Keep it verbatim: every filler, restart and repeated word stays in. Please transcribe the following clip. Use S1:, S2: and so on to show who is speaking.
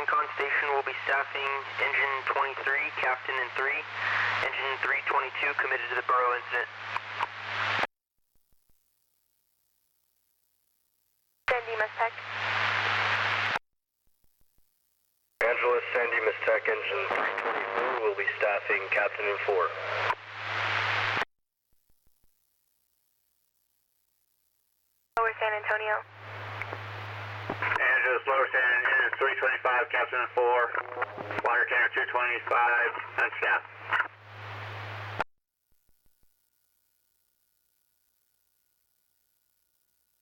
S1: Rincon Station will be staffing engine twenty-three, captain and three. Engine three twenty-two committed to the Burrow incident.
S2: Sandy, Miss Tech.
S3: Angeles, Sandy, Miss Tech, engine three twenty-four will be staffing captain and four.
S2: Lower San Antonio.
S4: Angeles, Lower San Antonio, three twenty-five, captain and four. Flyer Cannon two twenty-five,